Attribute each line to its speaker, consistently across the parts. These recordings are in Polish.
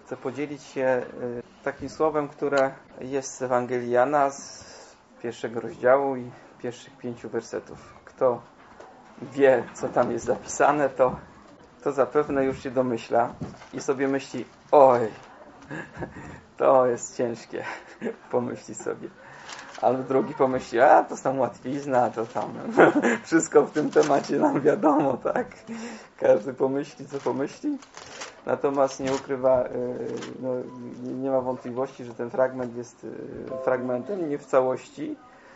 Speaker 1: Chcę podzielić się takim słowem, które jest z Ewangelii Jana, z pierwszego rozdziału i pierwszych 5 wersetów. Kto wie, co tam jest zapisane, to zapewne już się domyśla i sobie myśli, oj, to jest ciężkie, pomyśli sobie. Ale drugi pomyśli, a to tam łatwizna, to tam wszystko w tym temacie nam wiadomo, tak? Każdy pomyśli, co pomyśli. Natomiast nie ukrywa, nie ma wątpliwości, że ten fragment jest fragmentem, nie w całości.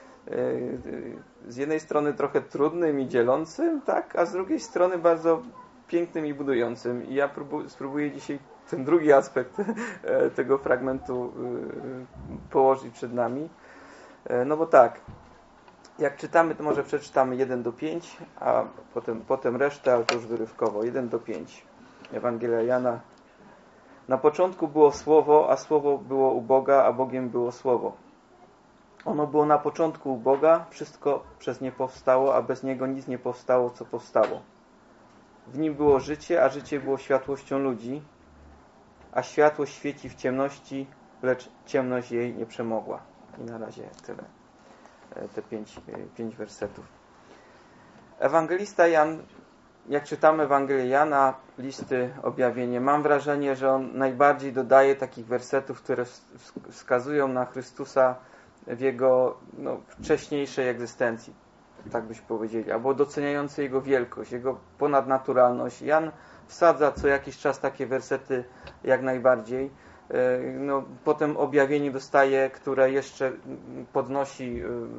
Speaker 1: Z jednej strony trochę trudnym i dzielącym, tak? A z drugiej strony bardzo pięknym i budującym. I ja spróbuję dzisiaj ten drugi aspekt tego fragmentu położyć przed nami. No bo tak, jak czytamy, to może przeczytamy 1-5, a potem resztę, ale to już wyrywkowo. 1-5. Ewangelia Jana. Na początku było Słowo, a Słowo było u Boga, a Bogiem było Słowo. Ono było na początku u Boga, wszystko przez nie powstało, a bez Niego nic nie powstało, co powstało. W Nim było życie, a życie było światłością ludzi, a światło świeci w ciemności, lecz ciemność jej nie przemogła. I na razie tyle. Te 5 wersetów. Ewangelista Jan, jak czytamy Ewangelię Jana, listy, objawienie, mam wrażenie, że on najbardziej dodaje takich wersetów, które wskazują na Chrystusa w Jego wcześniejszej egzystencji, tak byśmy powiedzieli, albo doceniający Jego wielkość, Jego ponadnaturalność. Jan wsadza co jakiś czas takie wersety jak najbardziej. Potem objawienie dostaje, które jeszcze podnosi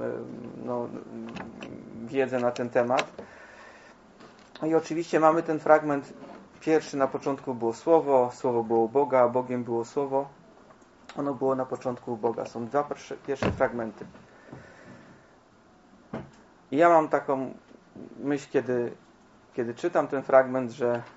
Speaker 1: wiedzę na ten temat. I oczywiście mamy ten fragment pierwszy, na początku było Słowo, Słowo było u Boga, a Bogiem było Słowo. Ono było na początku u Boga. Są dwa pierwsze fragmenty. I ja mam taką myśl, kiedy czytam ten fragment,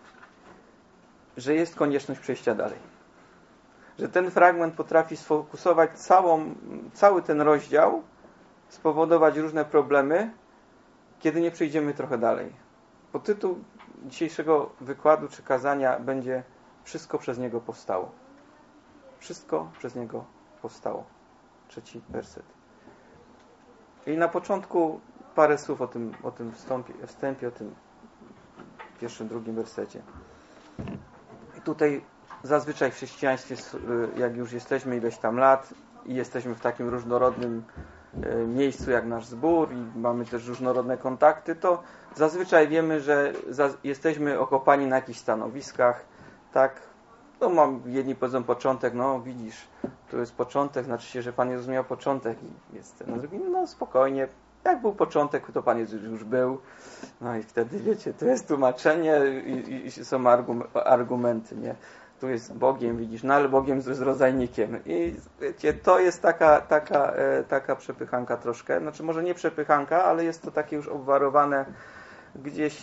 Speaker 1: że jest konieczność przejścia dalej. Że ten fragment potrafi sfokusować cały ten rozdział, spowodować różne problemy, kiedy nie przejdziemy trochę dalej. Podtytuł dzisiejszego wykładu czy kazania będzie Wszystko przez Niego powstało. Wszystko przez Niego powstało. 3 werset. I na początku parę słów o tym wstępie, o tym pierwszym, drugim wersecie. I tutaj zazwyczaj w chrześcijaństwie, jak już jesteśmy ileś tam lat i jesteśmy w takim różnorodnym miejscu jak nasz zbór i mamy też różnorodne kontakty, to zazwyczaj wiemy, że jesteśmy okopani na jakichś stanowiskach, tak? Jedni powiedzą początek, widzisz, tu jest początek, znaczy się, że Pan Jezus miał początek i jest ten, a drugi, spokojnie, jak był początek, to Pan Jezus już był, i wtedy wiecie, to jest tłumaczenie i są argumenty, nie? Tu jest Bogiem, widzisz, ale Bogiem z rodzajnikiem. I wiecie, to jest taka przepychanka troszkę. Znaczy może nie przepychanka, ale jest to takie już obwarowane, gdzieś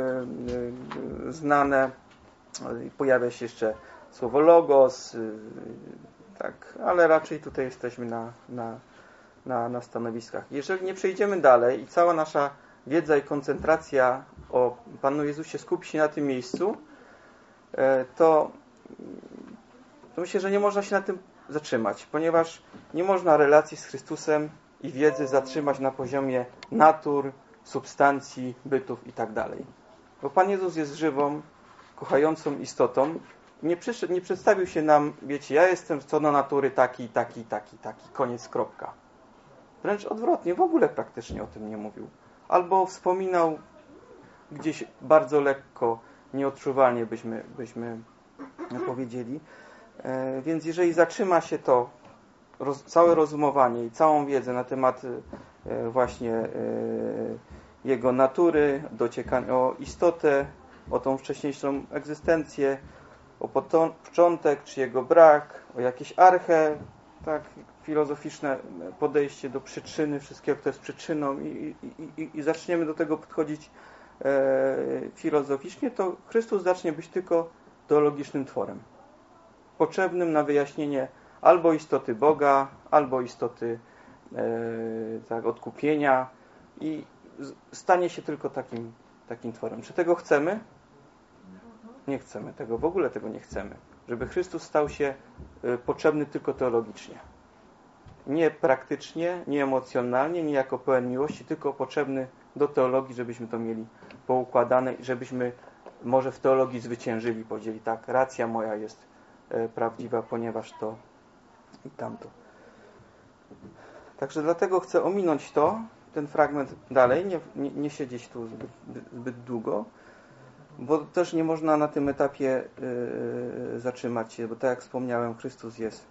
Speaker 1: znane. Pojawia się jeszcze słowo logos, tak, ale raczej tutaj jesteśmy na stanowiskach. Jeżeli nie przejdziemy dalej i cała nasza wiedza i koncentracja o Panu Jezusie skupi się na tym miejscu, to myślę, że nie można się na tym zatrzymać, ponieważ nie można relacji z Chrystusem i wiedzy zatrzymać na poziomie natur, substancji, bytów i tak dalej. Bo Pan Jezus jest żywą, kochającą istotą. Nie przedstawił się nam, wiecie, ja jestem co do natury taki, koniec, kropka. Wręcz odwrotnie, w ogóle praktycznie o tym nie mówił. Albo wspominał gdzieś bardzo lekko, nieodczuwalnie byśmy powiedzieli. Więc jeżeli zatrzyma się to całe rozumowanie i całą wiedzę na temat właśnie Jego natury, o istotę, o tą wcześniejszą egzystencję, o początek, czy jego brak, o jakieś archę, tak, filozoficzne podejście do przyczyny, wszystkiego, kto jest przyczyną i zaczniemy do tego podchodzić filozoficznie, to Chrystus zacznie być tylko teologicznym tworem. Potrzebnym na wyjaśnienie albo istoty Boga, albo istoty odkupienia i stanie się tylko takim tworem. Czy tego chcemy? Nie chcemy tego, w ogóle tego nie chcemy. Żeby Chrystus stał się potrzebny tylko teologicznie. Nie praktycznie, nie emocjonalnie, nie jako pełen miłości, tylko potrzebny do teologii, żebyśmy to mieli poukładane i żebyśmy może w teologii zwyciężyli, powiedzieli tak, racja moja jest prawdziwa, ponieważ to i tamto. Także dlatego chcę ominąć ten fragment dalej, nie siedzieć tu zbyt długo, bo też nie można na tym etapie zatrzymać się, bo tak jak wspomniałem, Chrystus jest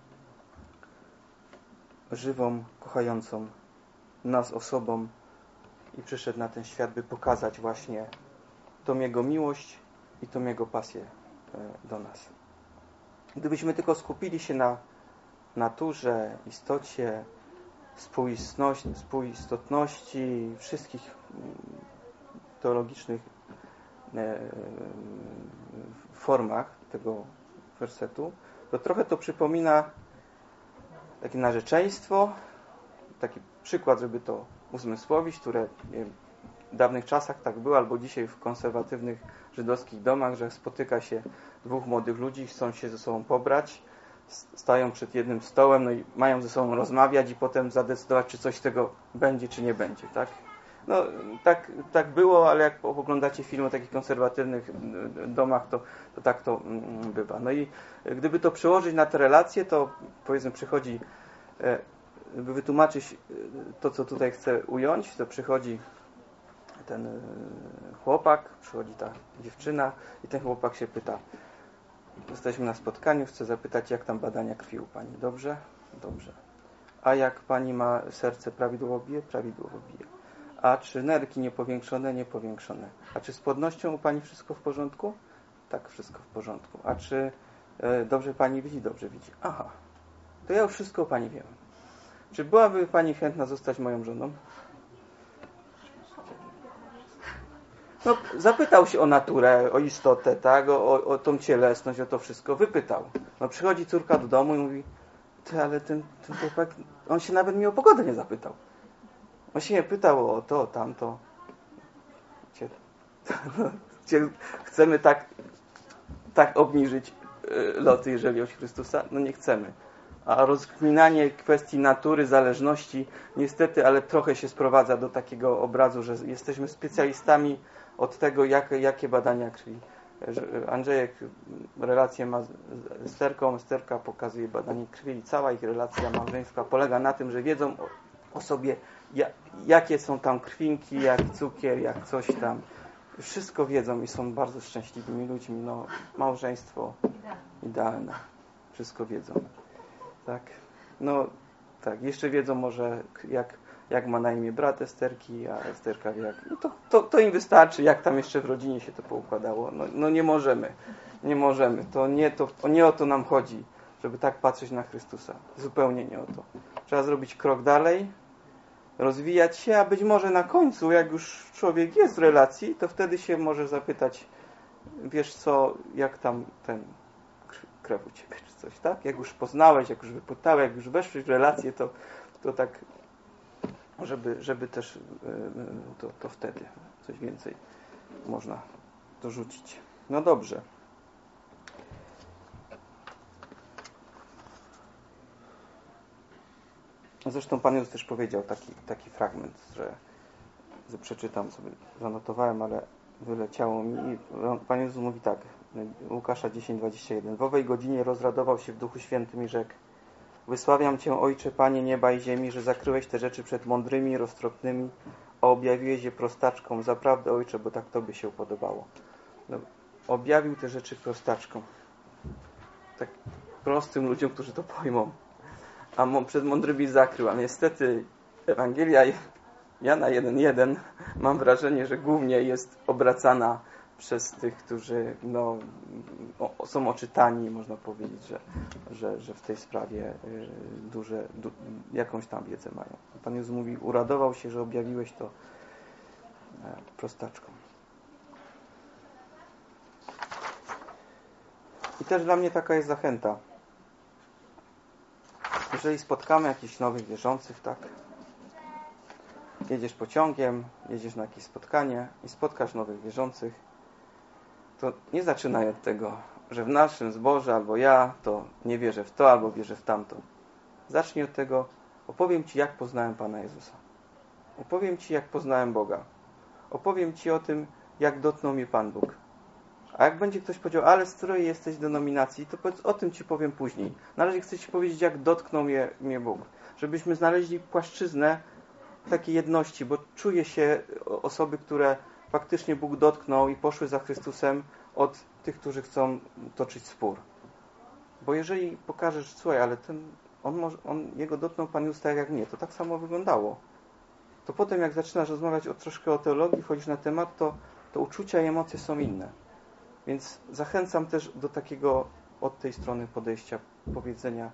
Speaker 1: żywą, kochającą nas osobą i przyszedł na ten świat, by pokazać właśnie tą Jego miłość i tą Jego pasję do nas. Gdybyśmy tylko skupili się na naturze, istocie, współistotności, wszystkich teologicznych formach tego wersetu, to trochę to przypomina takie narzeczeństwo, taki przykład, żeby to uzmysłowić, które w dawnych czasach tak było, albo dzisiaj w konserwatywnych żydowskich domach, że spotyka się dwóch młodych ludzi, chcą się ze sobą pobrać, stają przed jednym stołem, no i mają ze sobą rozmawiać i potem zadecydować, czy coś z tego będzie, czy nie będzie, tak? No, tak było, ale jak oglądacie filmy o takich konserwatywnych domach, to tak to bywa. No i gdyby to przełożyć na te relacje, to powiedzmy przychodzi, by wytłumaczyć to, co tutaj chcę ująć, to przychodzi ten chłopak, przychodzi ta dziewczyna i ten chłopak się pyta, jesteśmy na spotkaniu, chcę zapytać, jak tam badania krwi u Pani. Dobrze? Dobrze. A jak Pani ma serce prawidłowo bije? Prawidłowo bije. A czy nerki niepowiększone? Niepowiększone. A czy z płodnością u Pani wszystko w porządku? Tak, wszystko w porządku. A czy dobrze Pani widzi? Dobrze widzi. Aha. To ja już wszystko o Pani wiem. Czy byłaby Pani chętna zostać moją żoną? No, zapytał się o naturę, o istotę, tak? O tą cielesność, o to wszystko. Wypytał. No, przychodzi córka do domu i mówi, ty, ale ten chłopak, on się nawet mnie o pogodę nie zapytał. On się nie pytał o to, o tamto. Chcemy tak obniżyć loty, jeżeli chodzi o Chrystusa? No nie chcemy. A rozkminanie kwestii natury, zależności, niestety, ale trochę się sprowadza do takiego obrazu, że jesteśmy specjalistami od tego, jakie badania krwi. Andrzejek relację ma z Esterką, Esterka pokazuje badanie krwi i cała ich relacja małżeństwa polega na tym, że wiedzą o sobie, jakie są tam krwinki, jak cukier, jak coś tam. Wszystko wiedzą i są bardzo szczęśliwymi ludźmi. No, małżeństwo idealne. Wszystko wiedzą. Tak. No, tak. Jeszcze wiedzą może, jak ma na imię brat Esterki, a Esterka wie jak. No to im wystarczy, jak tam jeszcze w rodzinie się to poukładało. No nie możemy. Nie możemy. To nie o to nam chodzi, żeby tak patrzeć na Chrystusa. Zupełnie nie o to. Trzeba zrobić krok dalej, rozwijać się, a być może na końcu, jak już człowiek jest w relacji, to wtedy się może zapytać, wiesz co, jak tam ten krew u Ciebie, czy coś, tak? Jak już poznałeś, jak już wypytałeś, jak już weszłeś w relację, to tak, żeby też to wtedy coś więcej można dorzucić. No dobrze. Zresztą Pan Jezus też powiedział taki fragment, że przeczytam sobie, zanotowałem, ale wyleciało mi. Pan Jezus mówi tak, Łukasza 10:21. W owej godzinie rozradował się w Duchu Świętym i rzekł: Wysławiam Cię, Ojcze, Panie nieba i ziemi, że zakryłeś te rzeczy przed mądrymi i roztropnymi, a objawiłeś je prostaczkom. Zaprawdę, Ojcze, bo tak Tobie się podobało. No, objawił te rzeczy prostaczkom. Tak prostym ludziom, którzy to pojmą. A przed mądrymi zakrył. A niestety Ewangelia Jana 1:1 mam wrażenie, że głównie jest obracana przez tych, którzy są oczytani, można powiedzieć, że w tej sprawie jakąś tam wiedzę mają. Pan Jezus mówi, uradował się, że objawiłeś to prostaczkom. I też dla mnie taka jest zachęta. Jeżeli spotkamy jakichś nowych wierzących, tak? Jedziesz pociągiem, jedziesz na jakieś spotkanie i spotkasz nowych wierzących, to nie zaczynaj od tego, że w naszym zborze albo ja to nie wierzę w to, albo wierzę w tamto. Zacznij od tego, opowiem Ci, jak poznałem Pana Jezusa. Opowiem Ci, jak poznałem Boga. Opowiem Ci o tym, jak dotknął mnie Pan Bóg. A jak będzie ktoś powiedział, ale z której jesteś denominacji, to powiedz, o tym Ci powiem później. Na razie chcę Ci powiedzieć, jak dotknął mnie Bóg. Żebyśmy znaleźli płaszczyznę takiej jedności, bo czuję się osoby, które faktycznie Bóg dotknął i poszły za Chrystusem, od tych, którzy chcą toczyć spór. Bo jeżeli pokażesz, słuchaj, ale jego dotknął Pan Jezus tak jak mnie, to tak samo wyglądało. To potem jak zaczynasz rozmawiać troszkę o teologii, wchodzisz na temat, to uczucia i emocje są inne. Więc zachęcam też do takiego od tej strony podejścia, powiedzenia,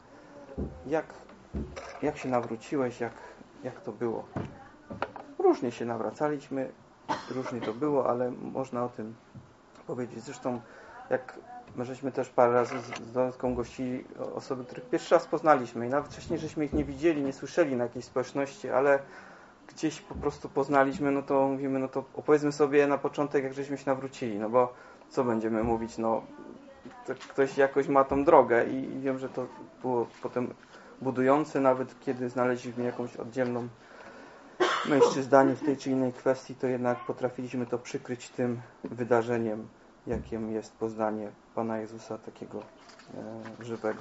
Speaker 1: jak się nawróciłeś, jak to było. Różnie się nawracaliśmy, różnie to było, ale można o tym powiedzieć. Zresztą jak my żeśmy też parę razy z Donecką gościli osoby, których pierwszy raz poznaliśmy i nawet wcześniej żeśmy ich nie widzieli, nie słyszeli na jakiejś społeczności, ale gdzieś po prostu poznaliśmy, no to mówimy, no to opowiedzmy sobie na początek, jak żeśmy się nawrócili, no bo co będziemy mówić, no to ktoś jakoś ma tą drogę i wiem, że to było potem budujące, nawet kiedy znaleźliśmy jakąś oddzielną mężczyzn zdanie w tej czy innej kwestii, to jednak potrafiliśmy to przykryć tym wydarzeniem, jakim jest poznanie Pana Jezusa takiego żywego.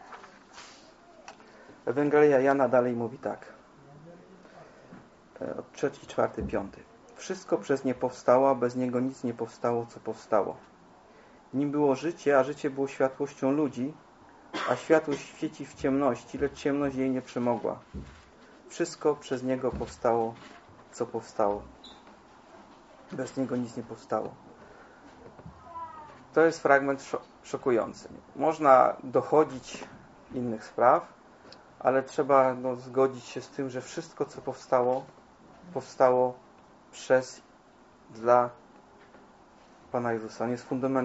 Speaker 1: Ewangelia Jana dalej mówi tak. Od 3, 4, 5. Wszystko przez nie powstało, a bez niego nic nie powstało, co powstało. W nim było życie, a życie było światłością ludzi, a światło świeci w ciemności, lecz ciemność jej nie przemogła. Wszystko przez niego powstało, co powstało. Bez niego nic nie powstało. To jest fragment szokujący. Można dochodzić innych spraw, ale trzeba zgodzić się z tym, że wszystko, co powstało dla Pana Jezusa. On jest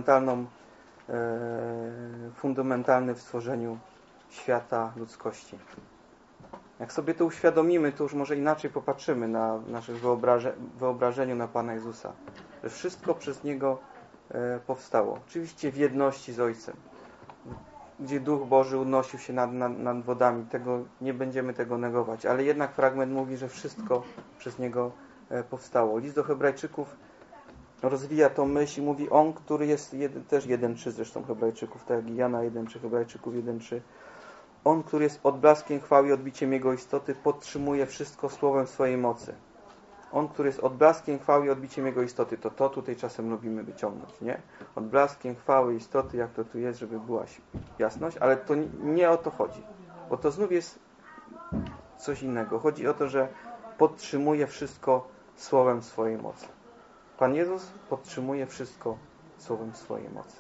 Speaker 1: fundamentalny w stworzeniu świata, ludzkości. Jak sobie to uświadomimy, to już może inaczej popatrzymy na naszych wyobrażeniu na Pana Jezusa. Że wszystko przez Niego powstało. Oczywiście w jedności z Ojcem. Gdzie Duch Boży unosił się nad wodami. Nie będziemy tego negować. Ale jednak fragment mówi, że wszystko przez Niego powstało. List do Hebrajczyków rozwija tą myśl i mówi On, który jest też 1:3 zresztą Hebrajczyków, tak jak Jana 1:3, Hebrajczyków 1:3. On, który jest odblaskiem chwały i odbiciem Jego istoty, podtrzymuje wszystko słowem swojej mocy. On, który jest odblaskiem chwały i odbiciem Jego istoty, to tutaj czasem lubimy wyciągnąć, nie? Odblaskiem chwały i istoty, jak to tu jest, żeby była jasność, ale to nie o to chodzi, bo to znów jest coś innego. Chodzi o to, że podtrzymuje wszystko słowem swojej mocy. Pan Jezus podtrzymuje wszystko słowem swojej mocy.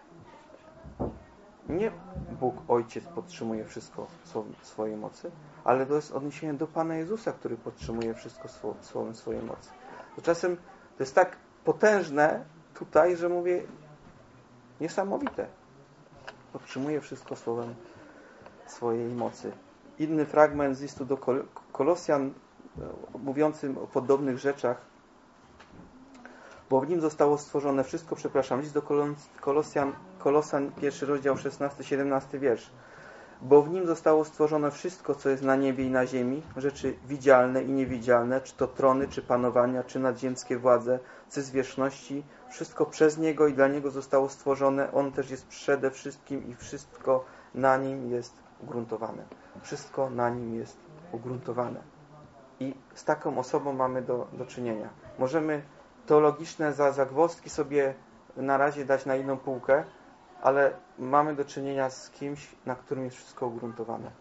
Speaker 1: Nie Bóg Ojciec podtrzymuje wszystko swojej mocy, ale to jest odniesienie do Pana Jezusa, który podtrzymuje wszystko słowem swojej mocy. Tymczasem to jest tak potężne tutaj, że mówię niesamowite. Podtrzymuje wszystko słowem swojej mocy. Inny fragment z listu do Kolosjan mówiącym o podobnych rzeczach, bo w nim zostało stworzone wszystko, list do Kolosan, 1 rozdział, 16-17 wiersz. Bo w nim zostało stworzone wszystko, co jest na niebie i na ziemi, rzeczy widzialne i niewidzialne, czy to trony, czy panowania, czy nadziemskie władze, czy zwierzchności. Wszystko przez Niego i dla Niego zostało stworzone. On też jest przede wszystkim i wszystko na Nim jest ugruntowane. Wszystko na Nim jest ugruntowane. I z taką osobą mamy do czynienia. Możemy teologiczne zagwozdki sobie na razie dać na inną półkę, ale mamy do czynienia z kimś, na którym jest wszystko ugruntowane.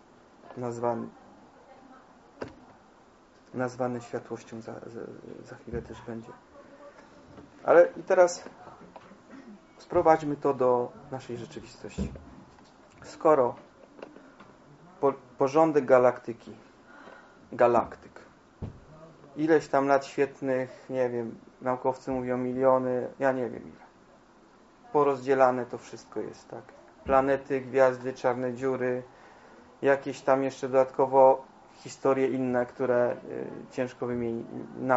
Speaker 1: Nazwany światłością za chwilę też będzie. Ale i teraz sprowadźmy to do naszej rzeczywistości. Skoro porządek galaktyk, ileś tam lat świetnych, nie wiem, naukowcy mówią miliony, ja nie wiem ile. Porozdzielane to wszystko jest, tak? Planety, gwiazdy, czarne dziury, jakieś tam jeszcze dodatkowo historie inne, które ciężko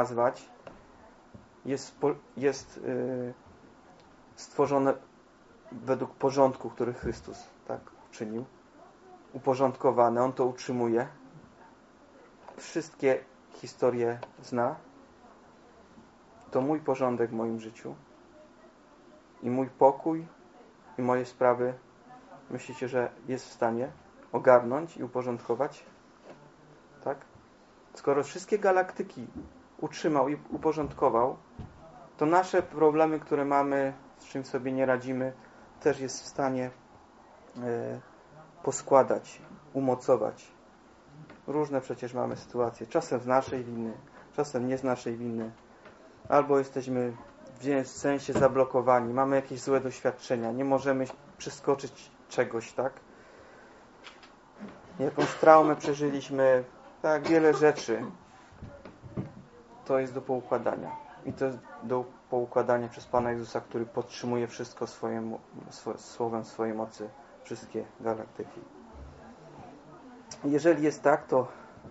Speaker 1: nazwać. Jest stworzone według porządku, który Chrystus tak czynił, uporządkowane, On to utrzymuje. Wszystkie historie zna. To mój porządek w moim życiu i mój pokój i moje sprawy, myślicie, że jest w stanie ogarnąć i uporządkować? Tak? Skoro wszystkie galaktyki utrzymał i uporządkował, to nasze problemy, które mamy, z czym sobie nie radzimy, też jest w stanie poskładać, umocować. Różne przecież mamy sytuacje. Czasem z naszej winy, czasem nie z naszej winy. Albo jesteśmy w sensie zablokowani, mamy jakieś złe doświadczenia, nie możemy przeskoczyć czegoś, tak? Jakąś traumę przeżyliśmy, tak, wiele rzeczy. To jest do poukładania. I to jest do poukładania przez Pana Jezusa, który podtrzymuje wszystko słowem swojej mocy, wszystkie galaktyki. Jeżeli jest tak, to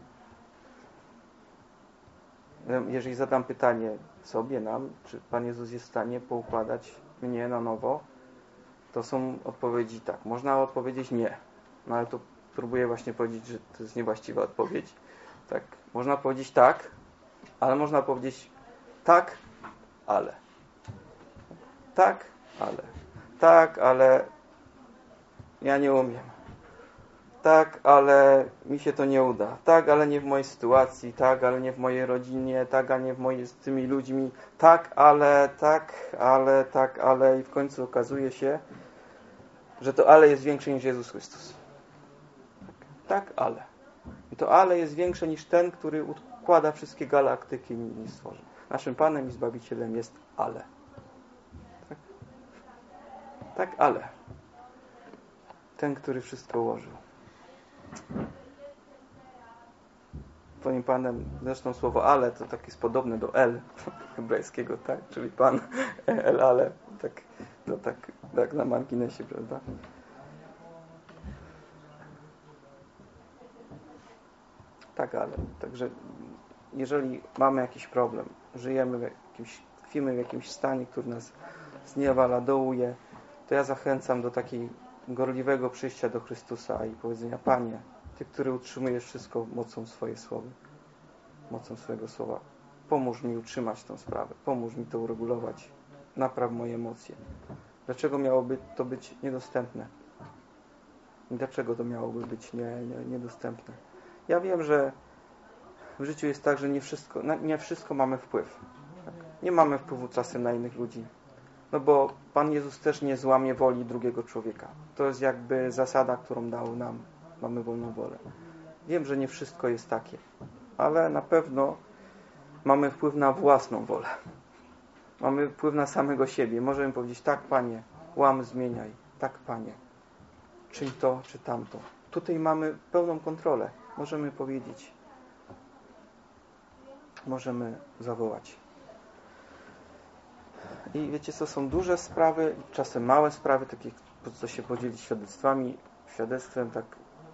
Speaker 1: jeżeli zadam pytanie sobie, nam, czy Pan Jezus jest w stanie poukładać mnie na nowo, to są odpowiedzi tak. Można odpowiedzieć nie. No ale to próbuję właśnie powiedzieć, że to jest niewłaściwa odpowiedź. Tak. Można powiedzieć tak, ale można powiedzieć tak, ale. Tak, ale. Tak, ale ja nie umiem. Tak, ale mi się to nie uda. Tak, ale nie w mojej sytuacji. Tak, ale nie w mojej rodzinie. Tak, ale nie w mojej z tymi ludźmi. Tak, ale, tak, ale, tak, ale. I w końcu okazuje się, że to ale jest większe niż Jezus Chrystus. Tak, ale. I to ale jest większe niż ten, który układa wszystkie galaktyki i stworzy. Naszym Panem i Zbawicielem jest ale. Tak, tak, ale. Ten, który wszystko ułożył. Twoim Panem, zresztą słowo ale to takie jest podobne do el hebrajskiego, tak? Czyli Pan, el, ale. Tak, no tak na marginesie, prawda? Tak, ale. Także jeżeli mamy jakiś problem, żyjemy tkwimy w jakimś stanie, który nas zniewala, dołuje, to ja zachęcam do takiej gorliwego przyjścia do Chrystusa i powiedzenia: Panie, Ty, który utrzymujesz wszystko mocą swojej słowy, mocą swojego słowa, pomóż mi utrzymać tę sprawę, pomóż mi to uregulować, napraw moje emocje. Dlaczego miałoby to być niedostępne? Dlaczego to miałoby być niedostępne? Ja wiem, że w życiu jest tak, że nie wszystko mamy wpływ. Tak? Nie mamy wpływu czasem na innych ludzi. No bo Pan Jezus też nie złamie woli drugiego człowieka. To jest jakby zasada, którą dał nam. Mamy wolną wolę. Wiem, że nie wszystko jest takie, ale na pewno mamy wpływ na własną wolę. Mamy wpływ na samego siebie. Możemy powiedzieć: tak, Panie, łam, zmieniaj. Tak, Panie, czyń to czy tamto. Tutaj mamy pełną kontrolę. Możemy powiedzieć. Możemy zawołać. I wiecie co, są duże sprawy, czasem małe sprawy, takie, co się podzielić świadectwem, tak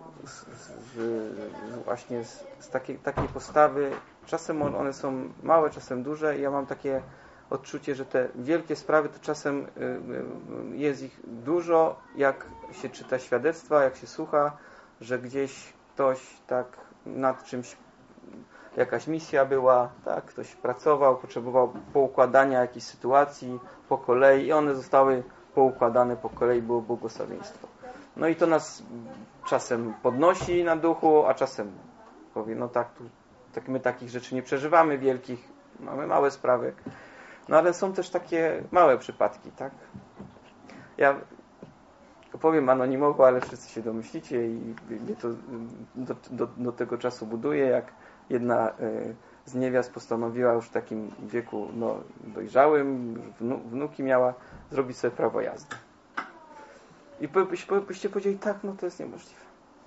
Speaker 1: właśnie z takiej postawy. Czasem one są małe, czasem duże i ja mam takie odczucie, że te wielkie sprawy to czasem jest ich dużo, jak się czyta świadectwa, jak się słucha, że gdzieś ktoś tak nad czymś, jakaś misja była, tak, ktoś pracował, potrzebował poukładania jakiejś sytuacji po kolei i one zostały poukładane po kolei, było błogosławieństwo. No i to nas czasem podnosi na duchu, a czasem powie: no tak, my takich rzeczy nie przeżywamy wielkich, mamy małe sprawy. No ale są też takie małe przypadki, tak? Ja powiem anonimowo, ale wszyscy się domyślicie i mnie to do tego czasu buduje, jak jedna z niewiast postanowiła już w takim wieku dojrzałym, wnuki miała, zrobić sobie prawo jazdy. I byście powiedzieli: tak, no to jest niemożliwe.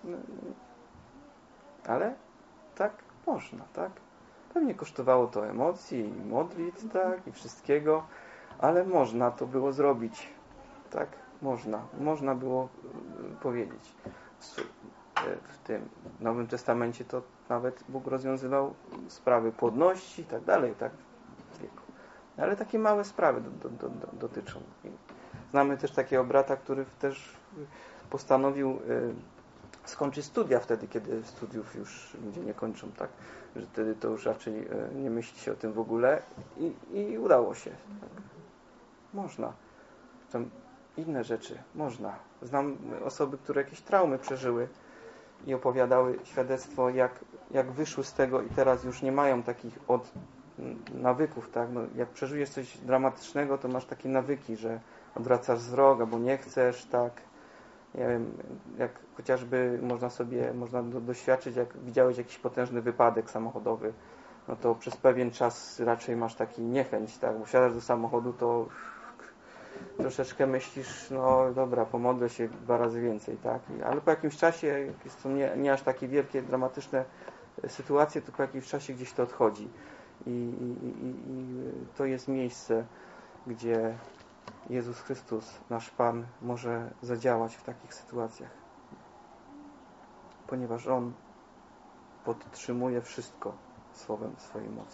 Speaker 1: Ale tak można, tak? Pewnie kosztowało to emocji i modlitw, tak? I wszystkiego, ale można to było zrobić. Tak? Można było powiedzieć. W tym Nowym Testamencie to nawet Bóg rozwiązywał sprawy płodności i tak dalej, tak? W wieku. Ale takie małe sprawy dotyczą. I Znamy też takiego brata, który też postanowił skończyć studia wtedy, kiedy studiów już ludzie nie kończą, tak? Że wtedy to już raczej nie myśli się o tym w ogóle i udało się. Tak? Można. Tam inne rzeczy. Można. Znam osoby, które jakieś traumy przeżyły i opowiadały świadectwo, jak wyszły z tego i teraz już nie mają takich nawyków, tak? No, jak przeżyjesz coś dramatycznego, to masz takie nawyki, że odwracasz wzrok, albo nie chcesz, tak? Nie wiem, jak chociażby można doświadczyć, jak widziałeś jakiś potężny wypadek samochodowy, no to przez pewien czas raczej masz taki niechęć, tak? Bo wsiadasz do samochodu, to troszeczkę myślisz, no dobra, pomodlę się 2 razy więcej, tak? Ale po jakimś czasie, jak jest to nie aż takie wielkie, dramatyczne sytuacje, to po jakimś czasie gdzieś to odchodzi. I to jest miejsce, gdzie Jezus Chrystus, nasz Pan, może zadziałać w takich sytuacjach. Ponieważ On podtrzymuje wszystko słowem swojej mocy.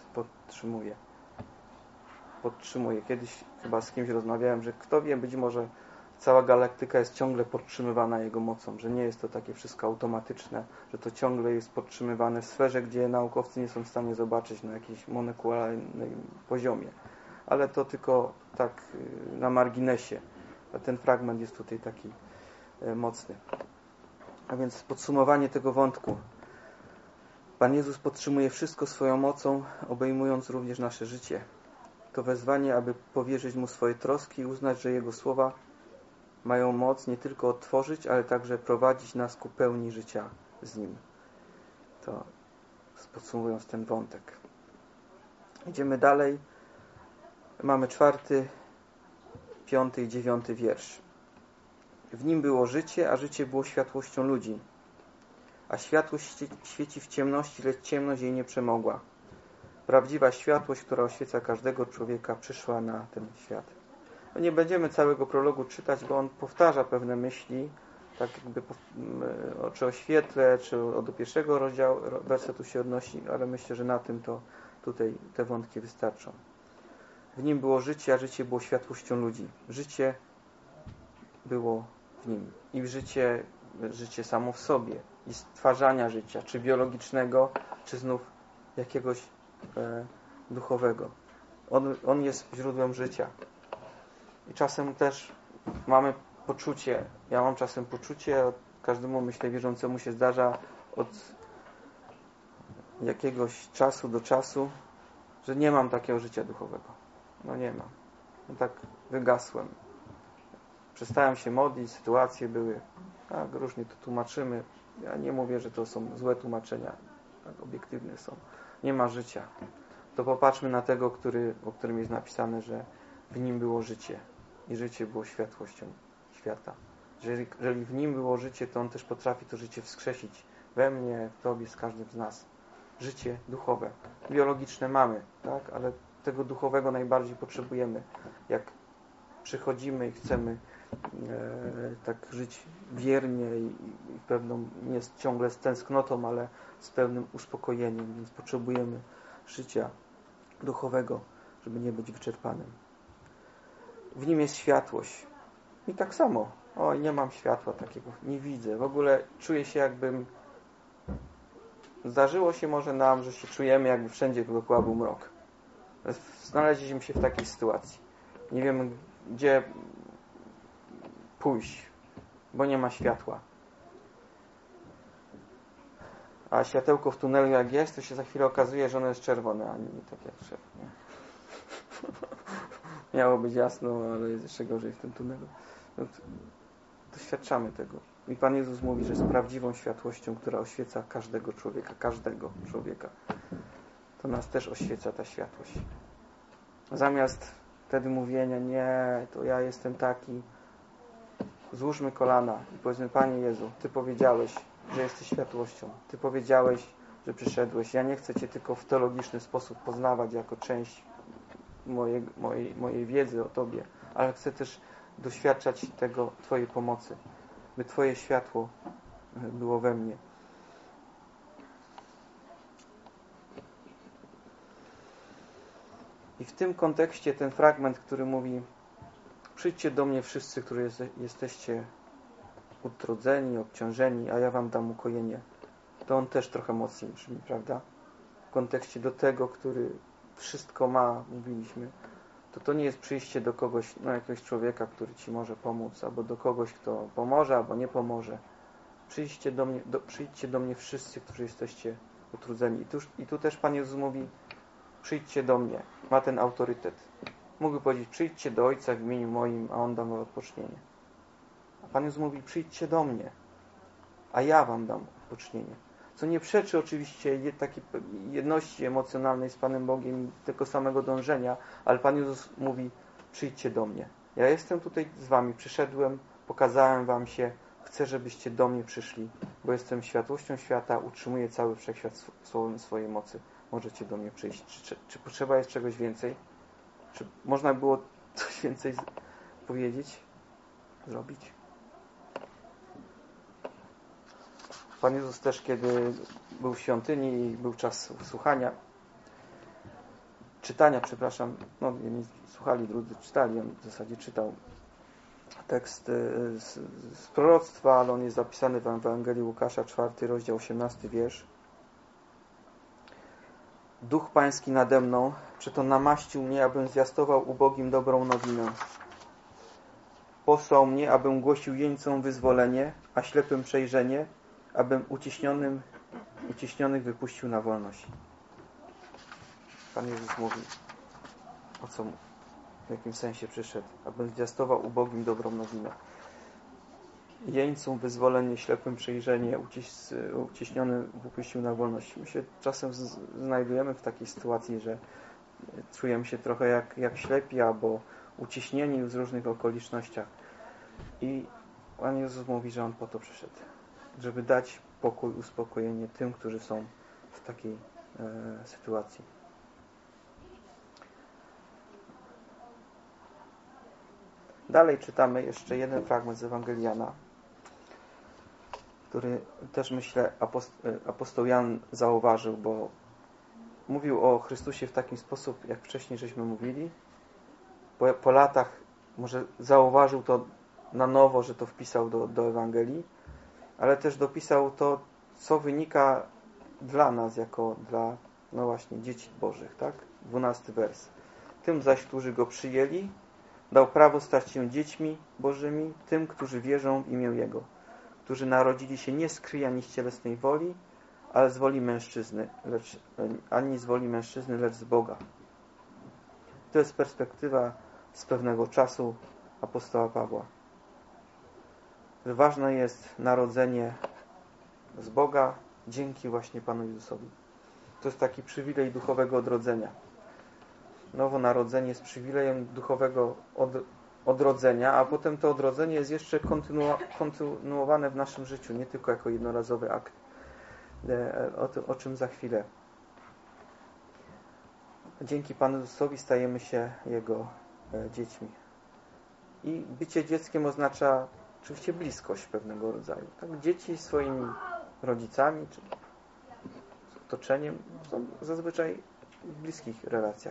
Speaker 1: Podtrzymuje. Kiedyś chyba z kimś rozmawiałem, że kto wie, być może cała galaktyka jest ciągle podtrzymywana Jego mocą, że nie jest to takie wszystko automatyczne, że to ciągle jest podtrzymywane w sferze, gdzie naukowcy nie są w stanie zobaczyć na jakimś molekularnym poziomie. Ale to tylko tak na marginesie. A ten fragment jest tutaj taki mocny. A więc podsumowanie tego wątku. Pan Jezus podtrzymuje wszystko swoją mocą, obejmując również nasze życie. To wezwanie, aby powierzyć Mu swoje troski i uznać, że Jego słowa mają moc nie tylko odtworzyć, ale także prowadzić nas ku pełni życia z Nim. To podsumowując ten wątek. Idziemy dalej. Mamy 4., 5. i 9. wiersz. W Nim było życie, a życie było światłością ludzi. A światłość świeci w ciemności, lecz ciemność jej nie przemogła. Prawdziwa światłość, która oświeca każdego człowieka, przyszła na ten świat. No nie będziemy całego prologu czytać, bo on powtarza pewne myśli, tak jakby czy o świetle, czy do 1. wersetu się odnosi, ale myślę, że na tym to tutaj te wątki wystarczą. W Nim było życie, a życie było światłością ludzi. Życie było w Nim. I życie samo w sobie. I stwarzania życia, czy biologicznego, czy znów jakiegoś duchowego. On jest źródłem życia. I czasem też mamy poczucie, ja mam czasem poczucie, każdemu, myślę, wierzącemu się zdarza od jakiegoś czasu do czasu, że nie mam takiego życia duchowego. No nie mam. No tak wygasłem. Przestałem się modlić, sytuacje były, tak, różnie to tłumaczymy. Ja nie mówię, że to są złe tłumaczenia, tak, obiektywne są. Nie ma życia. To popatrzmy na tego, o którym jest napisane, że w Nim było życie i życie było światłością świata. Jeżeli w Nim było życie, to On też potrafi to życie wskrzesić we mnie, w Tobie, z każdym z nas. Życie duchowe. Biologiczne mamy, tak? Ale tego duchowego najbardziej potrzebujemy. Jak przychodzimy i chcemy tak żyć wiernie i pewną, nie ciągle z tęsknotą, ale z pełnym uspokojeniem, więc potrzebujemy życia duchowego, żeby nie być wyczerpanym. W Nim jest światłość. I tak samo. Nie mam światła takiego, nie widzę. W ogóle czuję się, jakbym... Zdarzyło się może nam, że się czujemy, jakby wszędzie dookoła był mrok. Znaleźliśmy się w takiej sytuacji. Nie wiemy, gdzie pójść, bo nie ma światła. A światełko w tunelu jak jest, to się za chwilę okazuje, że ono jest czerwone, a nie tak jak trzeba. Miało być jasno, ale jest jeszcze gorzej w tym tunelu. No doświadczamy tego. I Pan Jezus mówi, że jest prawdziwą światłością, która oświeca każdego człowieka. To nas też oświeca ta światłość. Zamiast wtedy mówienia, nie, to ja jestem taki, złóżmy kolana i powiedzmy, Panie Jezu, Ty powiedziałeś, że jesteś światłością. Ty powiedziałeś, że przyszedłeś. Ja nie chcę Cię tylko w teologiczny sposób poznawać jako część mojej wiedzy o Tobie, ale chcę też doświadczać tego Twojej pomocy, by Twoje światło było we mnie. I w tym kontekście ten fragment, który mówi Przyjdźcie do mnie wszyscy, którzy jesteście utrudzeni, obciążeni, a ja wam dam ukojenie. To on też trochę mocniej brzmi, prawda? W kontekście do tego, który wszystko ma, mówiliśmy, to nie jest przyjście do kogoś, jakiegoś człowieka, który ci może pomóc, albo do kogoś, kto pomoże, albo nie pomoże. Przyjdźcie do mnie wszyscy, którzy jesteście utrudzeni. I tu też Pan Jezus mówi, przyjdźcie do mnie. Ma ten autorytet. Mógłby powiedzieć, przyjdźcie do Ojca w imieniu moim, a On da wam odpocznienie. A Pan Jezus mówi, przyjdźcie do mnie, a ja wam dam odpocznienie. Co nie przeczy oczywiście takiej jedności emocjonalnej z Panem Bogiem i tego samego dążenia, ale Pan Jezus mówi, przyjdźcie do mnie. Ja jestem tutaj z wami, przyszedłem, pokazałem wam się, chcę, żebyście do mnie przyszli, bo jestem światłością świata, utrzymuję cały wszechświat słowem swojej mocy. Możecie do mnie przyjść. Czy potrzeba jest czegoś więcej? Czy można było coś więcej powiedzieć? Zrobić? Pan Jezus też, kiedy był w świątyni i był czas czytania, jedni słuchali, drudzy czytali, on w zasadzie czytał tekst z proroctwa, ale on jest zapisany w Ewangelii Łukasza, 4 rozdział, 18 wiersz. Duch Pański nade mną, przeto namaścił mnie, abym zwiastował ubogim dobrą nowinę. Posłał mnie, abym głosił jeńcom wyzwolenie, a ślepym przejrzenie, abym uciśnionych wypuścił na wolność. Pan Jezus mówi, w jakim sensie przyszedł, abym zwiastował ubogim dobrą nowinę. Jeńcom wyzwolenie, ślepym przejrzenie, uciśnionym wypuścił na wolność. My się czasem znajdujemy w takiej sytuacji, że czujemy się trochę jak ślepi albo uciśnieni w różnych okolicznościach. I Pan Jezus mówi, że On po to przyszedł, żeby dać pokój, uspokojenie tym, którzy są w takiej sytuacji. Dalej czytamy jeszcze jeden fragment z Ewangelii Jana, który też, myślę, apostoł Jan zauważył, bo mówił o Chrystusie w taki sposób, jak wcześniej żeśmy mówili. Po latach może zauważył to na nowo, że to wpisał do Ewangelii, ale też dopisał to, co wynika dla nas, jako dla, dzieci Bożych, tak? 12 wers. Tym zaś, którzy Go przyjęli, dał prawo stać się dziećmi Bożymi, tym, którzy wierzą w imię Jego, którzy narodzili się nie z krwi ani z cielesnej woli, ale z woli mężczyzny, lecz z Boga. To jest perspektywa z pewnego czasu apostoła Pawła. Że ważne jest narodzenie z Boga dzięki właśnie Panu Jezusowi. To jest taki przywilej duchowego odrodzenia. Nowonarodzenie jest przywilejem duchowego odrodzenia, a potem to odrodzenie jest jeszcze kontynuowane w naszym życiu, nie tylko jako jednorazowy akt. O czym za chwilę. Dzięki Panu Jezusowi stajemy się Jego dziećmi. I bycie dzieckiem oznacza oczywiście bliskość pewnego rodzaju. Tak? Dzieci swoimi rodzicami czy otoczeniem są zazwyczaj w bliskich relacjach.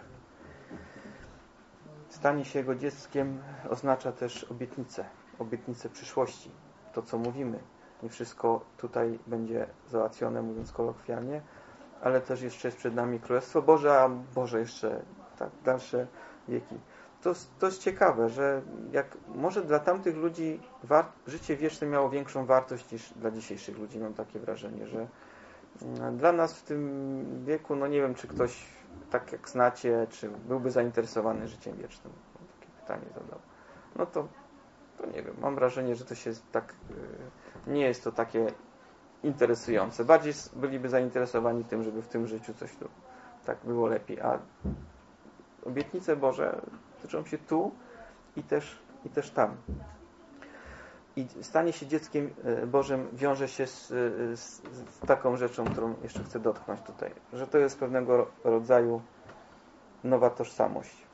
Speaker 1: Stanie się Jego dzieckiem oznacza też obietnicę przyszłości. To, co mówimy. Nie wszystko tutaj będzie załatwione, mówiąc kolokwialnie, ale też jeszcze jest przed nami Królestwo Boże, a Boże jeszcze tak, dalsze wieki. To jest ciekawe, że jak może dla tamtych ludzi życie wieczne miało większą wartość niż dla dzisiejszych ludzi. Mam takie wrażenie, że dla nas w tym wieku, nie wiem, czy ktoś, tak jak znacie, czy byłby zainteresowany życiem wiecznym. Takie pytanie zadał. To nie wiem. Mam wrażenie, że to się tak nie jest to takie interesujące. Bardziej byliby zainteresowani tym, żeby w tym życiu coś tu tak było lepiej. A obietnice Boże dotyczą się tu i też tam. I stanie się dzieckiem Bożym wiąże się z taką rzeczą, którą jeszcze chcę dotknąć tutaj. Że to jest pewnego rodzaju nowa tożsamość.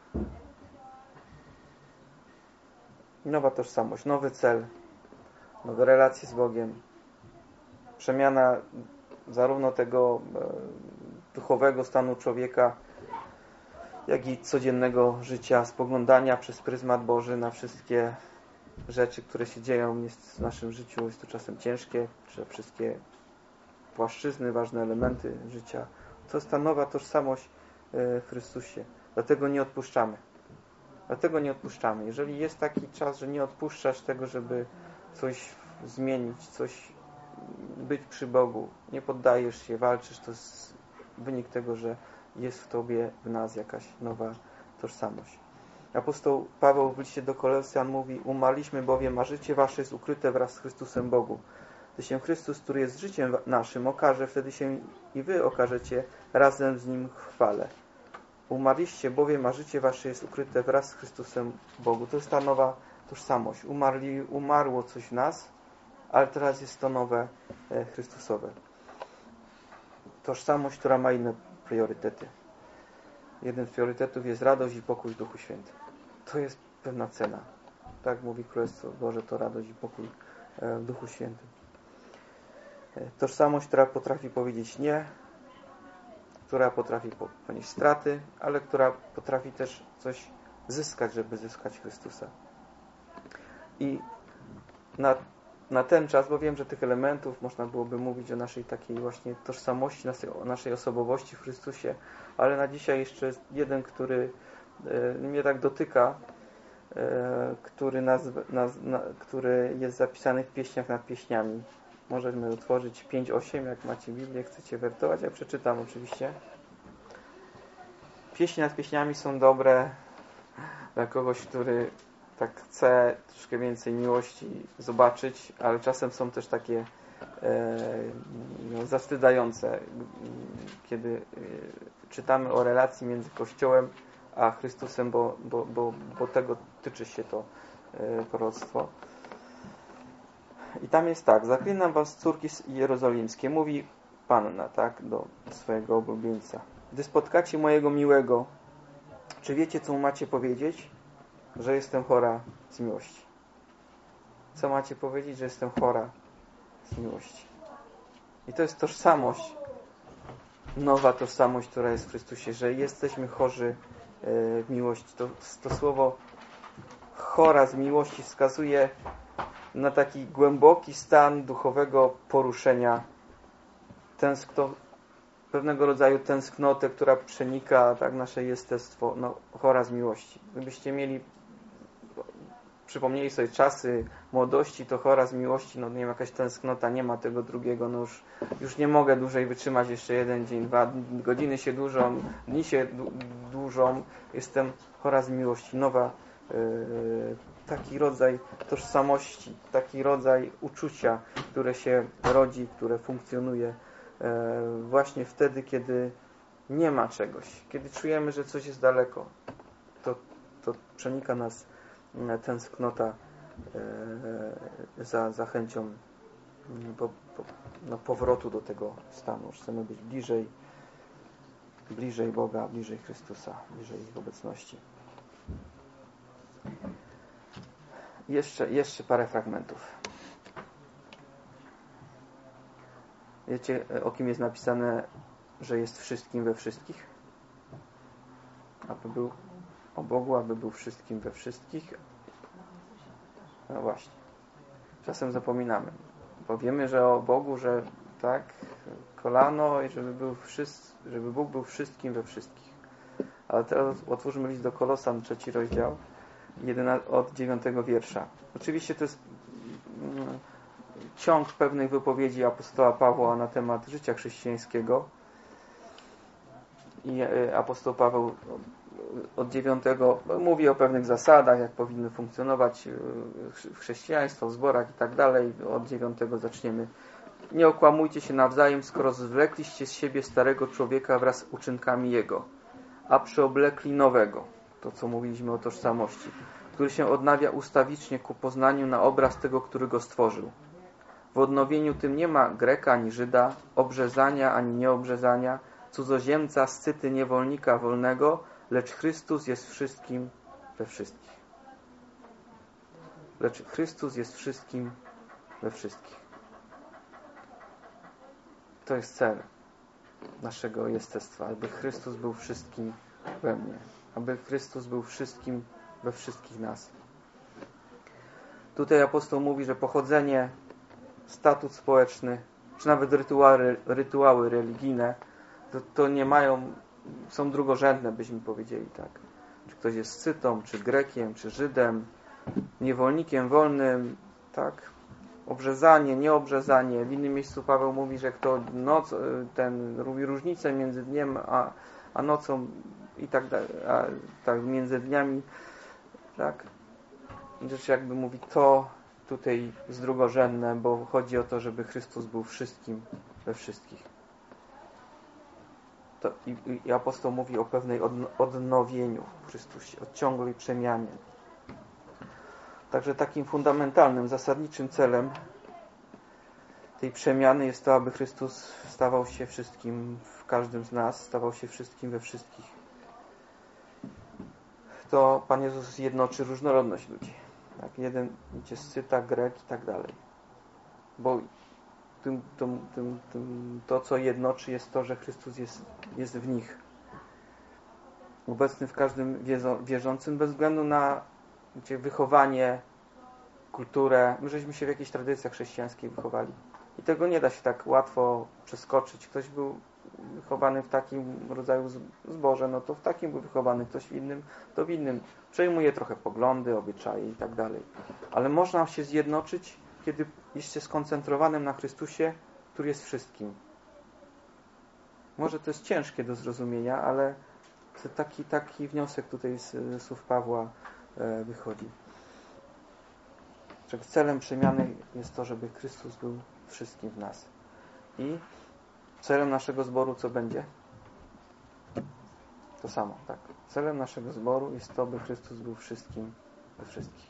Speaker 1: Nowa tożsamość, nowy cel, nowe relacje z Bogiem. Przemiana zarówno tego duchowego stanu człowieka, jak i codziennego życia, spoglądania przez pryzmat Boży na wszystkie rzeczy, które się dzieją w naszym życiu. Jest to czasem ciężkie, czy wszystkie płaszczyzny, ważne elementy życia. To jest ta nowa tożsamość w Chrystusie. Dlatego nie odpuszczamy. Dlatego nie odpuszczamy. Jeżeli jest taki czas, że nie odpuszczasz tego, żeby coś zmienić, coś być przy Bogu, nie poddajesz się, walczysz, to jest wynik tego, że jest w Tobie, w nas jakaś nowa tożsamość. Apostoł Paweł w liście do Kolosjan mówi: umarliśmy bowiem, a życie wasze jest ukryte wraz z Chrystusem Bogu. Gdy się Chrystus, który jest życiem naszym, okaże, wtedy się i wy okażecie razem z Nim w chwale. Umarliście bowiem, a życie wasze jest ukryte wraz z Chrystusem Bogu. To jest ta nowa tożsamość. Umarło coś w nas, ale teraz jest to nowe Chrystusowe. Tożsamość, która ma inne priorytety. Jeden z priorytetów jest radość i pokój w Duchu Świętym. To jest pewna cena. Tak mówi Królestwo Boże, to radość i pokój w Duchu Świętym. Tożsamość, która potrafi powiedzieć nie, która potrafi ponieść straty, ale która potrafi też coś zyskać, żeby zyskać Chrystusa. I na ten czas, bo wiem, że tych elementów można byłoby mówić o naszej takiej właśnie tożsamości, o naszej osobowości w Chrystusie, ale na dzisiaj jeszcze jest jeden, który mnie tak dotyka, który jest zapisany w pieśniach nad pieśniami. Możemy otworzyć 5:8, jak macie Biblię, chcecie wertować. Ja przeczytam oczywiście. Pieśni nad pieśniami są dobre dla kogoś, który tak chce troszkę więcej miłości zobaczyć, ale czasem są też takie zawstydzające, kiedy czytamy o relacji między Kościołem a Chrystusem, bo tego tyczy się to proroctwo. I tam jest tak: zaklinam was, córki jerozolimskie, mówi Panna, tak, do swojego oblubieńca. Gdy spotkacie mojego miłego, czy wiecie, co mu macie powiedzieć? Że jestem chora z miłości. Co macie powiedzieć? Że jestem chora z miłości. I to jest tożsamość, nowa tożsamość, która jest w Chrystusie, że jesteśmy chorzy w miłości. To słowo chora z miłości wskazuje na taki głęboki stan duchowego poruszenia, pewnego rodzaju tęsknotę, która przenika tak nasze jestestwo, chora z miłości. Gdybyście przypomnieli sobie czasy młodości, to chora z miłości, nie wiem, jakaś tęsknota, nie ma tego drugiego, już nie mogę dłużej wytrzymać, jeszcze jeden dzień, 2 godziny się dłużą, dni się dłużą, jestem chora z miłości. Taki rodzaj tożsamości, taki rodzaj uczucia, które się rodzi, które funkcjonuje właśnie wtedy, kiedy nie ma czegoś, kiedy czujemy, że coś jest daleko. To przenika nas tęsknota za chęcią powrotu do tego stanu. Chcemy być bliżej Boga, bliżej Chrystusa, bliżej Ich obecności. Jeszcze parę fragmentów. Wiecie, o kim jest napisane, że jest wszystkim we wszystkich? O Bogu, aby był wszystkim we wszystkich. No właśnie. Czasem zapominamy. Bo wiemy, że o Bogu, że tak, kolano i żeby Bóg był wszystkim we wszystkich. Ale teraz otwórzmy list do Kolosan, 3 rozdział, od 9 wiersza. Oczywiście to jest ciąg pewnych wypowiedzi apostoła Pawła na temat życia chrześcijańskiego. I apostoł Paweł od 9 mówi o pewnych zasadach, jak powinny funkcjonować chrześcijaństwo w zborach i tak dalej. Od 9 zaczniemy. Nie okłamujcie się nawzajem, skoro zwlekliście z siebie starego człowieka wraz z uczynkami jego, a przyoblekli nowego, to co mówiliśmy o tożsamości, który się odnawia ustawicznie ku poznaniu na obraz tego, który go stworzył. W odnowieniu tym nie ma Greka ani Żyda, obrzezania ani nieobrzezania, cudzoziemca, scyty, niewolnika, wolnego, lecz Chrystus jest wszystkim we wszystkich. Lecz Chrystus jest wszystkim we wszystkich. To jest cel naszego jestestwa, aby Chrystus był wszystkim we mnie. Aby Chrystus był wszystkim we wszystkich nas. Tutaj apostoł mówi, że pochodzenie, statut społeczny, czy nawet rytuały religijne, to nie mają, są drugorzędne, byśmy powiedzieli tak. Czy ktoś jest Scytą, czy Grekiem, czy Żydem, niewolnikiem, wolnym, tak? Obrzezanie, nieobrzezanie. W innym miejscu Paweł mówi, że kto robi różnicę między dniem a nocą i tak dalej, tak między dniami, tak? Rzecz jakby mówi, to tutaj jest drugorzędne, bo chodzi o to, żeby Chrystus był wszystkim we wszystkich. I apostoł mówi o pewnej odnowieniu w Chrystusie, o ciągłej przemianie. Także takim fundamentalnym, zasadniczym celem tej przemiany jest to, aby Chrystus stawał się wszystkim w każdym z nas, stawał się wszystkim we wszystkich. To Pan Jezus jednoczy różnorodność ludzi. Tak? Jeden idzie Scyta, Grek i tak dalej. Bo to, co jednoczy, jest to, że Chrystus jest w nich. Obecny w każdym wierzącym, bez względu na wychowanie, kulturę. My żeśmy się w jakiejś tradycjach chrześcijańskiej wychowali. I tego nie da się tak łatwo przeskoczyć. Ktoś był wychowany w takim rodzaju zboże, no to w takim był wychowany, ktoś w innym, to w innym. Przejmuje trochę poglądy, obyczaje i tak dalej. Ale można się zjednoczyć, kiedy jest się skoncentrowanym na Chrystusie, który jest wszystkim. Może to jest ciężkie do zrozumienia, ale taki wniosek tutaj z słów Pawła wychodzi. Że celem przemiany jest to, żeby Chrystus był wszystkim w nas. I celem naszego zboru co będzie? To samo, tak. Celem naszego zboru jest to, by Chrystus był wszystkim we wszystkich.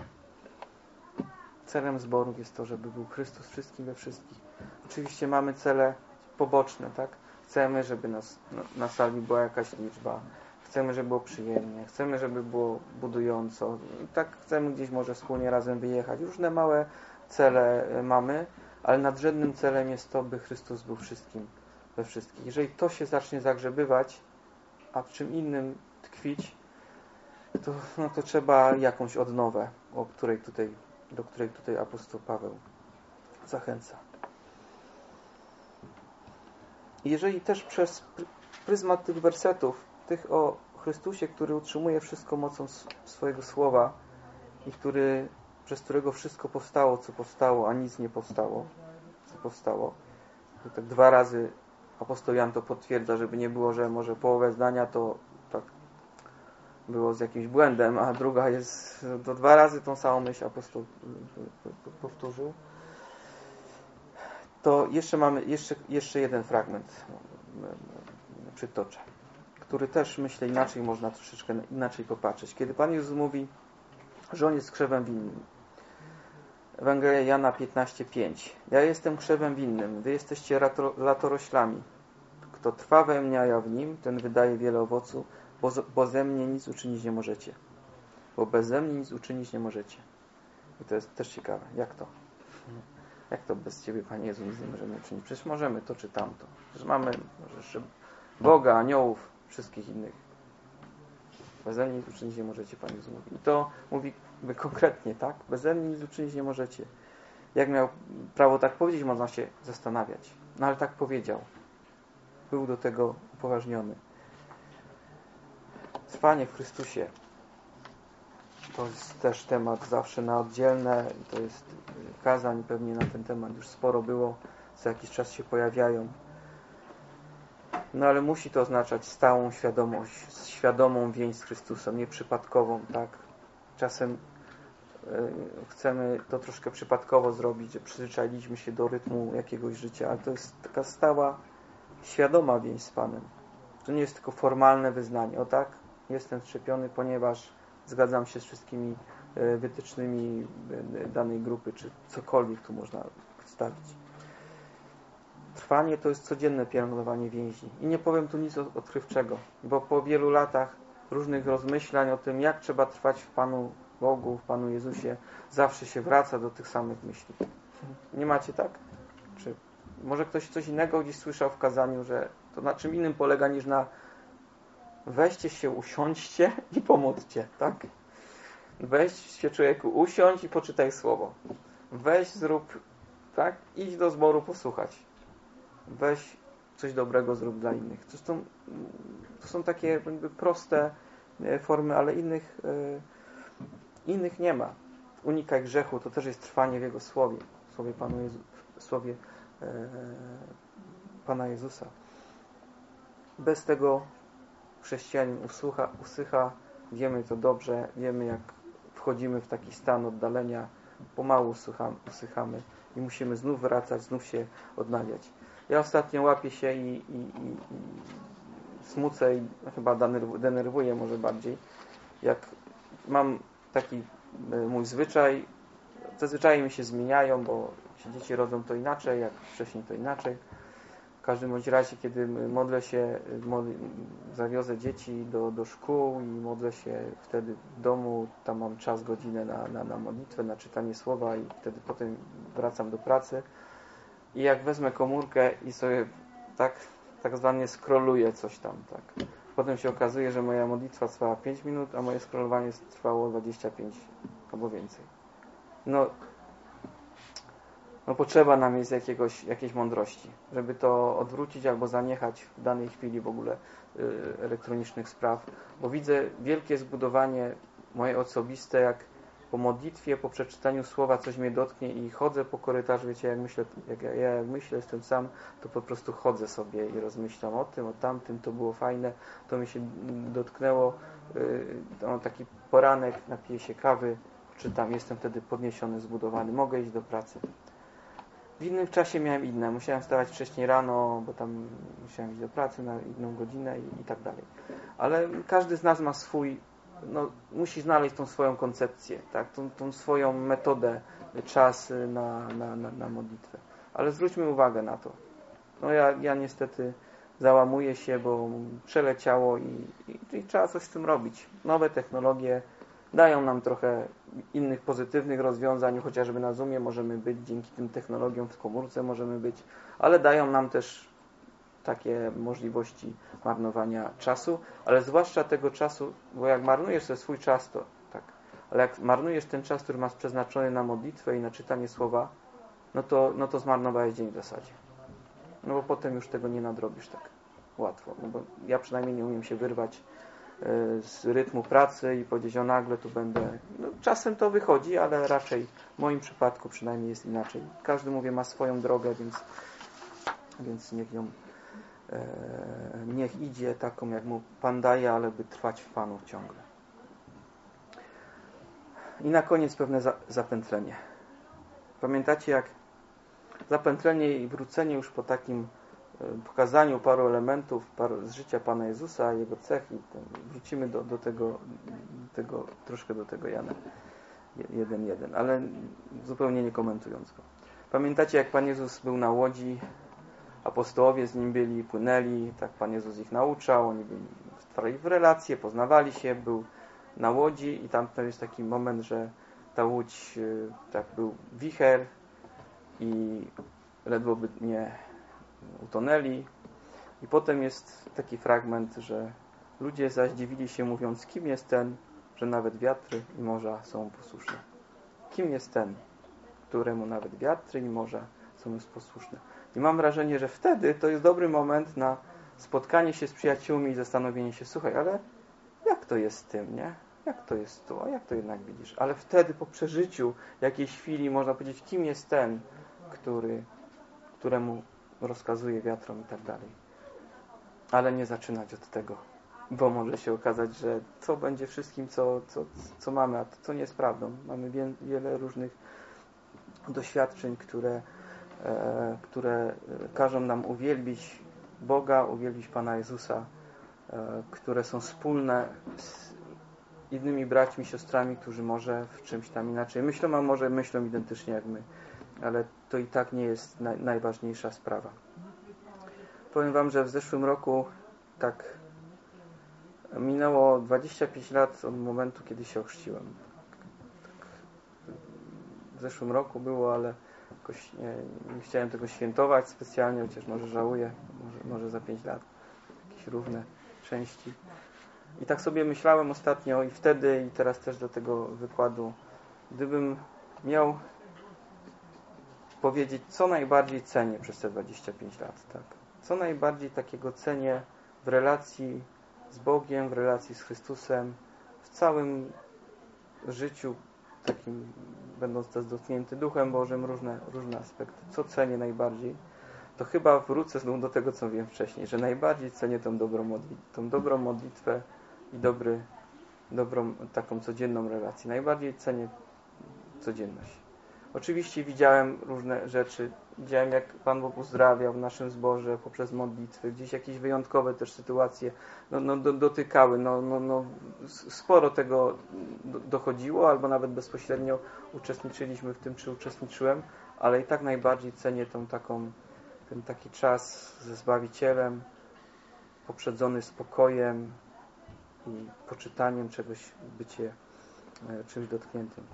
Speaker 1: Celem zborów jest to, żeby był Chrystus wszystkim we wszystkich. Oczywiście mamy cele poboczne, tak? Chcemy, żeby na sali była jakaś liczba. Chcemy, żeby było przyjemnie. Chcemy, żeby było budująco. I tak chcemy gdzieś może wspólnie razem wyjechać. Różne małe cele mamy, ale nadrzędnym celem jest to, by Chrystus był wszystkim we wszystkich. Jeżeli to się zacznie zagrzebywać, a w czym innym tkwić, to trzeba jakąś odnowę, do której tutaj apostoł Paweł zachęca. Jeżeli też przez pryzmat tych wersetów, tych o Chrystusie, który utrzymuje wszystko mocą swojego słowa i przez którego wszystko powstało, co powstało, a nic nie powstało, co powstało. To tak 2 razy apostoł Jan to potwierdza, żeby nie było, że może połowę zdania to tak było z jakimś błędem, a druga jest, to 2 razy tą samą myśl apostoł powtórzył. To jeszcze mamy jeszcze jeden fragment, przytoczę, który też, myślę, inaczej można troszeczkę inaczej popatrzeć. Kiedy Pan Jezus mówi, że On jest krzewem winnym. Ewangelia Jana 15:5. Ja jestem krzewem winnym, wy jesteście latoroślami. Kto trwa we mnie, a ja w nim, ten wydaje wiele owocu, bo ze mnie nic uczynić nie możecie. Bo beze mnie nic uczynić nie możecie. I to jest też ciekawe. Jak to? Jak to bez Ciebie, Panie Jezu, nic nie możemy uczynić? Przecież możemy to czy tamto. Przecież mamy może jeszcze Boga, aniołów, wszystkich innych. Beze mnie nic uczynić nie możecie, Pan Jezu mówi. I to mówi konkretnie, tak? Beze mnie nic uczynić nie możecie. Jak miał prawo tak powiedzieć, można się zastanawiać. No ale tak powiedział. Był do tego upoważniony. Trwanie w Chrystusie to jest też temat zawsze na oddzielne. To jest kazań, pewnie na ten temat już sporo było. Co jakiś czas się pojawiają. No ale musi to oznaczać stałą świadomość, świadomą więź z Chrystusem, nieprzypadkową, tak? Czasem chcemy to troszkę przypadkowo zrobić, że przyzwyczailiśmy się do rytmu jakiegoś życia, ale to jest taka stała, świadoma więź z Panem. To nie jest tylko formalne wyznanie. O tak, jestem szczepiony, ponieważ zgadzam się z wszystkimi wytycznymi danej grupy, czy cokolwiek tu można przedstawić. Trwanie to jest codzienne pielęgnowanie więzi. I nie powiem tu nic odkrywczego, bo po wielu latach różnych rozmyślań o tym, jak trzeba trwać w Panu Bogu, w Panu Jezusie, zawsze się wraca do tych samych myśli. Nie macie tak? Czy może ktoś coś innego gdzieś słyszał w kazaniu, że to na czym innym polega niż na weźcie się, usiądźcie i pomódlcie, tak? Weź się, człowieku, usiądź i poczytaj słowo. Weź, zrób, tak? Idź do zboru posłuchać. Weź coś dobrego zrób dla innych. Zresztą to są takie jakby proste formy, ale innych nie ma. Unikaj grzechu, to też jest trwanie w Jego słowie. Słowie Pana Jezusa. Bez tego chrześcijanin usycha, wiemy to dobrze, wiemy jak wchodzimy w taki stan oddalenia, pomału usychamy i musimy znów wracać, znów się odnawiać. Ja ostatnio łapię się i smucę i chyba denerwuję może bardziej, jak mam taki mój zwyczaj, te zwyczaje mi się zmieniają, bo się dzieci rodzą to inaczej, jak wcześniej to inaczej. W każdym bądź razie, kiedy modlę się, zawiozę dzieci do szkół i modlę się wtedy w domu, tam mam czas, godzinę na modlitwę, na czytanie słowa i wtedy potem wracam do pracy. I jak wezmę komórkę i sobie tak zwanie scrolluję coś tam, tak. Potem się okazuje, że moja modlitwa trwała 5 minut, a moje scrollowanie trwało 25 albo więcej. No potrzeba nam jest jakiejś mądrości, żeby to odwrócić albo zaniechać w danej chwili w ogóle elektronicznych spraw, bo widzę wielkie zbudowanie moje osobiste, jak po modlitwie, po przeczytaniu słowa coś mnie dotknie i chodzę po korytarzu, wiecie, jak myślę, jestem sam, to po prostu chodzę sobie i rozmyślam o tym, o tamtym, to było fajne, to mi się dotknęło, taki poranek, napiję się kawy, czytam, jestem wtedy podniesiony, zbudowany, mogę iść do pracy. W innym czasie miałem inne. Musiałem wstawać wcześniej rano, bo tam musiałem iść do pracy na inną godzinę i tak dalej. Ale każdy z nas ma musi znaleźć tą swoją koncepcję, tak? Tą swoją metodę, czas na modlitwę. Ale zwróćmy uwagę na to. Ja niestety załamuję się, bo przeleciało i trzeba coś z tym robić. Nowe technologie dają nam trochę innych pozytywnych rozwiązań, chociażby na Zoomie możemy być, dzięki tym technologiom w komórce możemy być, ale dają nam też takie możliwości marnowania czasu, ale zwłaszcza tego czasu, bo jak marnujesz sobie swój czas, to tak, ale jak marnujesz ten czas, który masz przeznaczony na modlitwę i na czytanie słowa, no to zmarnowałeś dzień w zasadzie. No bo potem już tego nie nadrobisz tak łatwo. No bo ja przynajmniej nie umiem się wyrwać z rytmu pracy i powiedzieć, nagle tu będę... No, czasem to wychodzi, ale raczej w moim przypadku przynajmniej jest inaczej. Każdy, mówię, ma swoją drogę, więc niech idzie taką, jak mu Pan daje, ale by trwać w Panu ciągle. I na koniec pewne zapętlenie. Pamiętacie, jak zapętlenie i wrócenie już po takim pokazaniu paru elementów z życia Pana Jezusa, Jego cech i wrócimy do tego troszkę do tego Jana 1:1, ale zupełnie nie komentując go. Pamiętacie, jak Pan Jezus był na łodzi, apostołowie z Nim byli, płynęli, tak Pan Jezus ich nauczał, oni wtrwali w relacje, poznawali się, był na łodzi i tam jest taki moment, że ta łódź, tak był wicher i ledwo by nie utonęli. I potem jest taki fragment, że ludzie zaś dziwili się, mówiąc, kim jest ten, że nawet wiatry i morza są posłuszne. Kim jest ten, któremu nawet wiatry i morza są już posłuszne. I mam wrażenie, że wtedy to jest dobry moment na spotkanie się z przyjaciółmi i zastanowienie się, słuchaj, ale jak to jest z tym, nie? Jak to jest tu? A jak to jednak widzisz? Ale wtedy po przeżyciu jakiejś chwili można powiedzieć, kim jest ten, któremu rozkazuje wiatrom i tak dalej. Ale nie zaczynać od tego, bo może się okazać, że co będzie wszystkim, co mamy, a to nie jest prawdą. Mamy wiele różnych doświadczeń, które każą nam uwielbić Boga, uwielbić Pana Jezusa, które są wspólne z innymi braćmi, siostrami, którzy może w czymś tam inaczej myślą, a może myślą identycznie jak my. Ale to i tak nie jest najważniejsza sprawa. Powiem Wam, że w zeszłym roku tak minęło 25 lat od momentu, kiedy się ochrzciłem. W zeszłym roku było, ale jakoś nie chciałem tego świętować specjalnie, chociaż może żałuję, może za 5 lat jakieś równe części. I tak sobie myślałem ostatnio i wtedy, i teraz też do tego wykładu, gdybym miał powiedzieć, co najbardziej cenię przez te 25 lat, tak? Co najbardziej takiego cenię w relacji z Bogiem, w relacji z Chrystusem, w całym życiu takim, będąc też dotknięty Duchem Bożym, różne aspekty. Co cenię najbardziej? To chyba wrócę znów do tego, co wiem wcześniej, że najbardziej cenię tą dobrą modlitwę i dobrą taką codzienną relację. Najbardziej cenię codzienność. Oczywiście widziałem różne rzeczy. Widziałem, jak Pan Bóg uzdrawiał w naszym zborze poprzez modlitwy. Gdzieś jakieś wyjątkowe też sytuacje dotykały. Sporo tego dochodziło, albo nawet bezpośrednio uczestniczyliśmy w tym, czy uczestniczyłem, ale i tak najbardziej cenię ten taki czas ze Zbawicielem, poprzedzony spokojem i poczytaniem czegoś, czymś dotkniętym.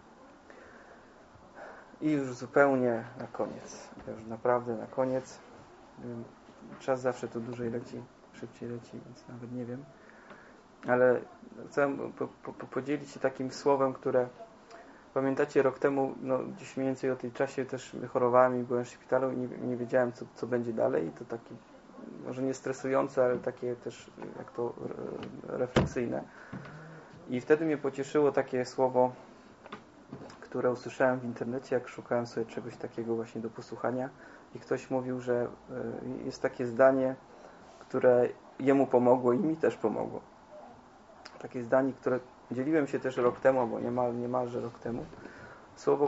Speaker 1: I już zupełnie na koniec. Już naprawdę na koniec. Czas zawsze tu dłużej leci, szybciej leci, więc nawet nie wiem. Ale chcę podzielić się takim słowem, które pamiętacie rok temu, gdzieś mniej więcej o tej czasie też chorowałem i byłem w szpitalu i nie wiedziałem, co będzie dalej. I to takie, może nie stresujące, ale takie też, jak to refleksyjne. I wtedy mnie pocieszyło takie słowo, które usłyszałem w internecie, jak szukałem sobie czegoś takiego właśnie do posłuchania i ktoś mówił, że jest takie zdanie, które jemu pomogło i mi też pomogło. Takie zdanie, które dzieliłem się też rok temu, bo niemalże rok temu. Słowo,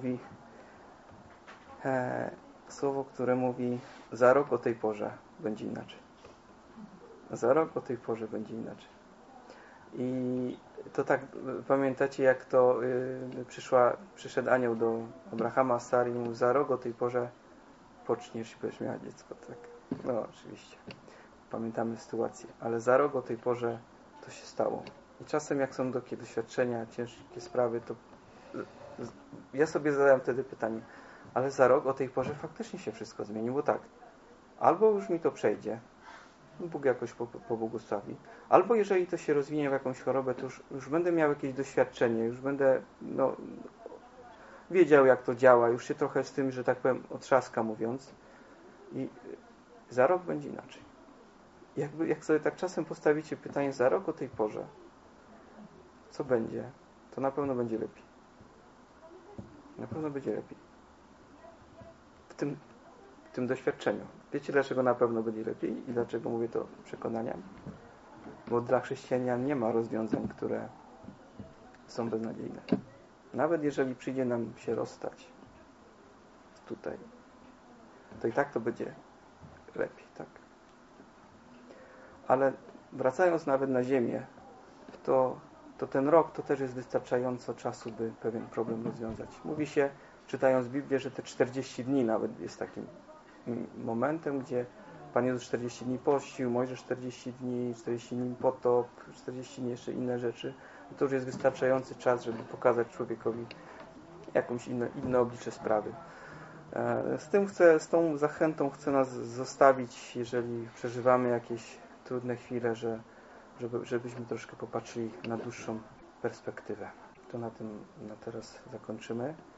Speaker 1: które mówi za rok o tej porze będzie inaczej. Za rok o tej porze będzie inaczej. I to tak, pamiętacie, jak to przyszedł anioł do Abrahama, Sary i mówił, za rok o tej porze poczniesz i będziesz miała dziecko, tak? No, oczywiście. Pamiętamy sytuację. Ale za rok o tej porze to się stało. I czasem, jak są takie doświadczenia, ciężkie sprawy, to ja sobie zadałem wtedy pytanie, ale za rok o tej porze faktycznie się wszystko zmieni, bo tak, albo już mi to przejdzie, Bóg jakoś pobłogosławi. Albo jeżeli to się rozwinie w jakąś chorobę, to już będę miał jakieś doświadczenie, już będę wiedział, jak to działa, już się trochę z tym, że tak powiem, otrzaska mówiąc. I za rok będzie inaczej. Jak sobie tak czasem postawicie pytanie za rok o tej porze, co będzie, to na pewno będzie lepiej. Na pewno będzie lepiej. W tym doświadczeniu. Wiecie, dlaczego na pewno będzie lepiej i dlaczego mówię to przekonania? Bo dla chrześcijan nie ma rozwiązań, które są beznadziejne. Nawet jeżeli przyjdzie nam się rozstać tutaj, to i tak to będzie lepiej, tak? Ale wracając nawet na ziemię, to ten rok to też jest wystarczająco czasu, by pewien problem rozwiązać. Mówi się, czytając Biblię, że te 40 dni nawet jest takim momentem, gdzie Pan Jezus 40 dni pościł, Mojżesz 40 dni potop, 40 dni jeszcze inne rzeczy. I to już jest wystarczający czas, żeby pokazać człowiekowi jakąś inne oblicze sprawy. Z tą zachętą chcę nas zostawić, jeżeli przeżywamy jakieś trudne chwile, żebyśmy troszkę popatrzyli na dłuższą perspektywę. To na tym na teraz zakończymy.